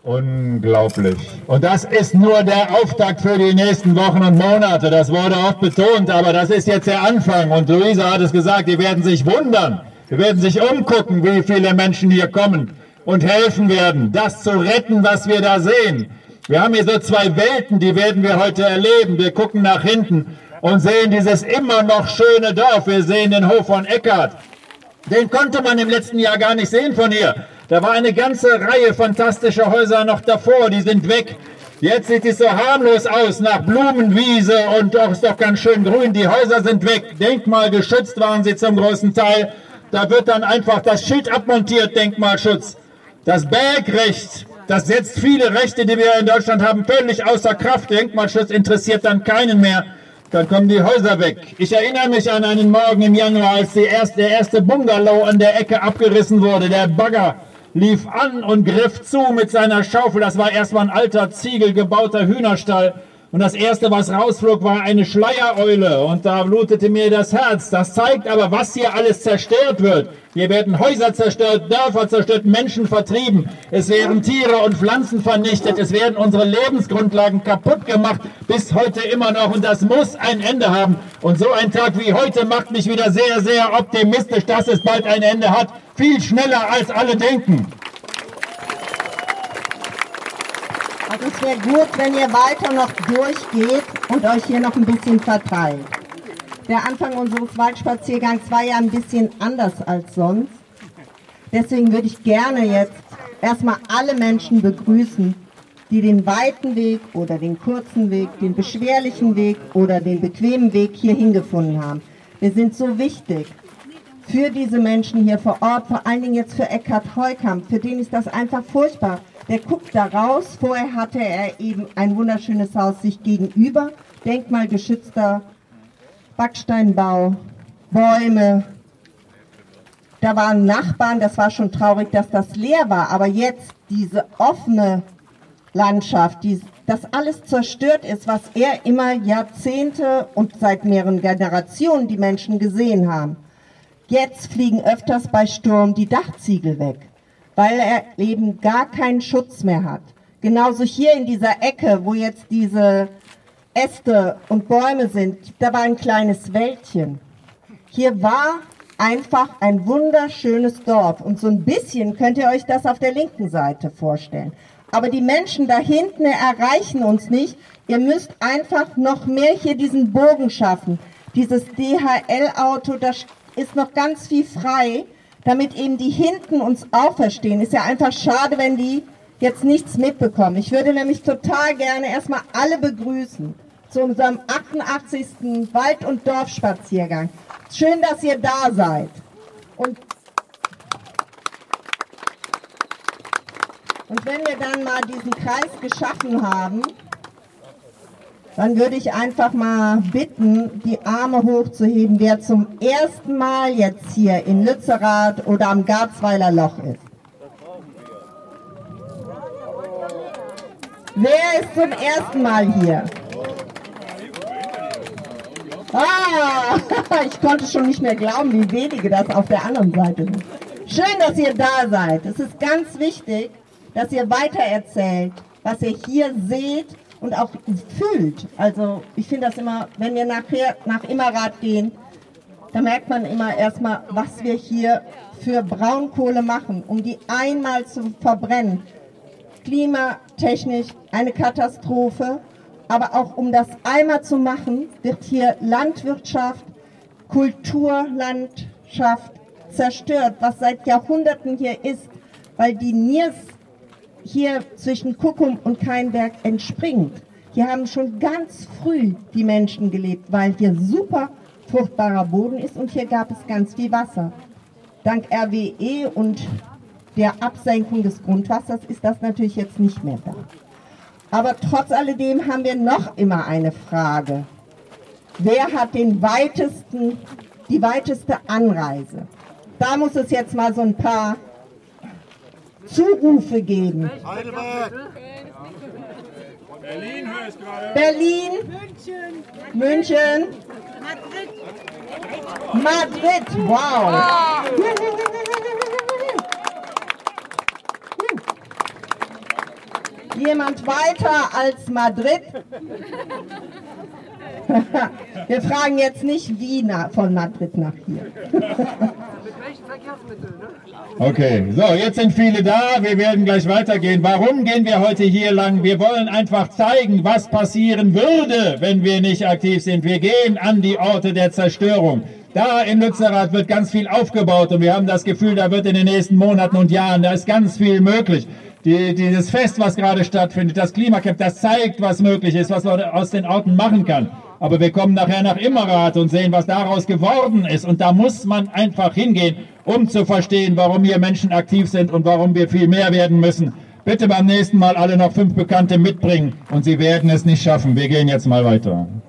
Unglaublich. Und das ist nur der Auftakt für die nächsten Wochen und Monate. Das wurde oft betont, aber das ist jetzt der Anfang. Und Luisa hat es gesagt, die werden sich wundern. Die werden sich umgucken, wie viele Menschen hier kommen und helfen werden, das zu retten, was wir da sehen. Wir haben hier so zwei Welten, die werden wir heute erleben. Wir gucken nach hinten und sehen dieses immer noch schöne Dorf. Wir sehen den Hof von Eckart. Den konnte man im letzten Jahr gar nicht sehen von hier. Da war eine ganze Reihe fantastischer Häuser noch davor, die sind weg. Jetzt sieht es so harmlos aus, nach Blumenwiese und doch ist doch ganz schön grün. Die Häuser sind weg, denkmalgeschützt waren sie zum großen Teil. Da wird dann einfach das Schild abmontiert, Denkmalschutz. Das Bergrecht, das setzt viele Rechte, die wir in Deutschland haben, völlig außer Kraft. Denkmalschutz interessiert dann keinen mehr. Dann kommen die Häuser weg. Ich erinnere mich an einen Morgen im Januar, als der erste Bungalow an der Ecke abgerissen wurde. Der Bagger lief an und griff zu mit seiner Schaufel. Das war erstmal ein alter, ziegelgebauter Hühnerstall. Und das Erste, was rausflog, war eine Schleiereule. Und da blutete mir das Herz. Das zeigt aber, was hier alles zerstört wird. Hier werden Häuser zerstört, Dörfer zerstört, Menschen vertrieben. Es werden Tiere und Pflanzen vernichtet. Es werden unsere Lebensgrundlagen kaputt gemacht. Bis heute immer noch. Und das muss ein Ende haben. Und so ein Tag wie heute macht mich wieder sehr, sehr optimistisch, dass es bald ein Ende hat. Viel schneller, als alle denken. Also es wäre gut, wenn ihr weiter noch durchgeht und euch hier noch ein bisschen verteilt. Der Anfang unseres Waldspaziergangs war ja ein bisschen anders als sonst. Deswegen würde ich gerne jetzt erstmal alle Menschen begrüßen, die den weiten Weg oder den kurzen Weg, den beschwerlichen Weg oder den bequemen Weg hierhin gefunden haben. Wir sind so wichtig für diese Menschen hier vor Ort, vor allen Dingen jetzt für Eckart Heukamp. Für den ist das einfach furchtbar. Der guckt da raus. Vorher hatte er eben ein wunderschönes Haus sich gegenüber, denkmalgeschützter Backsteinbau, Bäume. Da waren Nachbarn, das war schon traurig, dass das leer war. Aber jetzt diese offene Landschaft, das alles zerstört ist, was er immer Jahrzehnte und seit mehreren Generationen die Menschen gesehen haben. Jetzt fliegen öfters bei Sturm die Dachziegel weg, weil er eben gar keinen Schutz mehr hat. Genauso hier in dieser Ecke, wo jetzt diese Äste und Bäume sind, da war ein kleines Wäldchen. Hier war einfach ein wunderschönes Dorf und so ein bisschen könnt ihr euch das auf der linken Seite vorstellen. Aber die Menschen da hinten erreichen uns nicht. Ihr müsst einfach noch mehr hier diesen Bogen schaffen. Dieses DHL-Auto, da ist noch ganz viel frei, damit eben die hinten uns auch verstehen. Ist ja einfach schade, wenn die jetzt nichts mitbekommen. Ich würde nämlich total gerne erstmal alle begrüßen zu unserem 88. Wald- und Dorfspaziergang. Schön, dass ihr da seid. Und wenn wir dann mal diesen Kreis geschaffen haben, dann würde ich einfach mal bitten, die Arme hochzuheben, wer zum ersten Mal jetzt hier in Lützerath oder am Garzweiler Loch ist. Wer ist zum ersten Mal hier? Ah, ich konnte schon nicht mehr glauben, wie wenige das auf der anderen Seite sind. Schön, dass ihr da seid. Es ist ganz wichtig, dass ihr weitererzählt, was ihr hier seht und auch fühlt. Also ich finde das immer, wenn wir nachher nach Immerath gehen, da merkt man immer erstmal, was wir hier für Braunkohle machen, um die einmal zu verbrennen. Klimatechnisch eine Katastrophe, aber auch um das einmal zu machen, wird hier Landwirtschaft, Kulturlandschaft zerstört, was seit Jahrhunderten hier ist, weil die Niers hier zwischen Kuckum und Kainberg entspringt. Hier haben schon ganz früh die Menschen gelebt, weil hier super fruchtbarer Boden ist und hier gab es ganz viel Wasser. Dank RWE und der Absenkung des Grundwassers ist das natürlich jetzt nicht mehr da. Aber trotz alledem haben wir noch immer eine Frage. Wer hat die weiteste Anreise? Da muss es jetzt mal so ein paar Zurufe geben. Berlin höchst gerade. Berlin, München, Madrid, wow. Jemand weiter als Madrid? Wir fragen jetzt nicht Wien von Madrid nach hier. Okay, so, jetzt sind viele da, wir werden gleich weitergehen. Warum gehen wir heute hier lang? Wir wollen einfach zeigen, was passieren würde, wenn wir nicht aktiv sind. Wir gehen an die Orte der Zerstörung. Da in Lützerath wird ganz viel aufgebaut und wir haben das Gefühl, da wird in den nächsten Monaten und Jahren, da ist ganz viel möglich. Dieses Fest, was gerade stattfindet, das Klimacamp, das zeigt, was möglich ist, was man aus den Orten machen kann. Aber wir kommen nachher nach Immerath und sehen, was daraus geworden ist. Und da muss man einfach hingehen, um zu verstehen, warum hier Menschen aktiv sind und warum wir viel mehr werden müssen. Bitte beim nächsten Mal alle noch 5 Bekannte mitbringen und Sie werden es nicht schaffen. Wir gehen jetzt mal weiter.